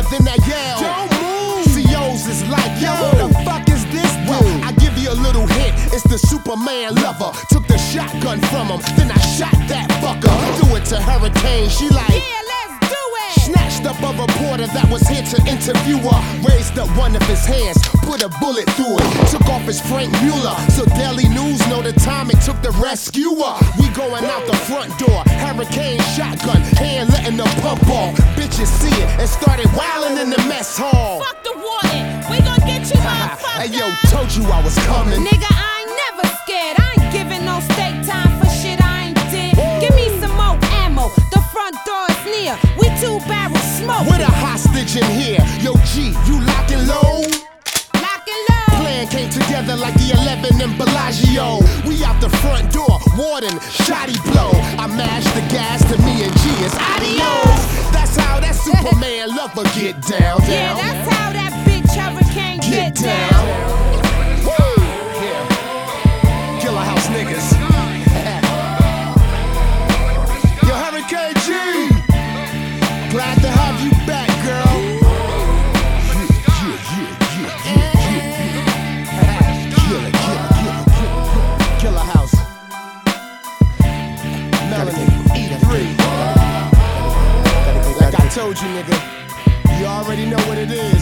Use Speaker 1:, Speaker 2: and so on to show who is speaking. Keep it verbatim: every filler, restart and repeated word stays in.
Speaker 1: then I yell, don't move. C Os is like, yo, who the fuck is this dude? Well, I give you a little hint, it's the Superman lover. Took the shotgun from him, then I shot that fucker. Threw it to Hurricane, she like,
Speaker 2: yeah, let's do it.
Speaker 1: Snatched up a reporter that was here to interview her. Raised up one of his hands, put a bullet through it. Took off his Frank Mueller, so Daily News know the time it took to rescue her. We going out the front door, Hurricane shotgun, hand letting the pump off. Bitches see it and started wildin' in the mess hall.
Speaker 2: Fuck the warden, we gon' get you motherfucker.
Speaker 1: Hey yo, told you I was coming.
Speaker 2: Nigga, I ain't never scared. I ain't giving no state time for shit I ain't did. Give me some more ammo, the front door is near. We two barrels smoke.
Speaker 1: With a hostage in here, yo G, you lock and load?
Speaker 2: Lock and load.
Speaker 1: Plan came together like the eleven in Bellagio. We out the front door, warden, shotty blow. I mashed the gas to me and G, it's adios. That's how that Superman lover get down, down.
Speaker 2: Yeah, that's how that bitch Hurricane get,
Speaker 1: Get down.
Speaker 2: down.
Speaker 1: Yeah. Killer House niggas. Yo, Hurricane G, glad to have you back, girl. Yeah, yeah, yeah, yeah, yeah, yeah. Killer, killer, killer, killer, Killer House. Melanie, E three. Like I told you, nigga, you already know what it is.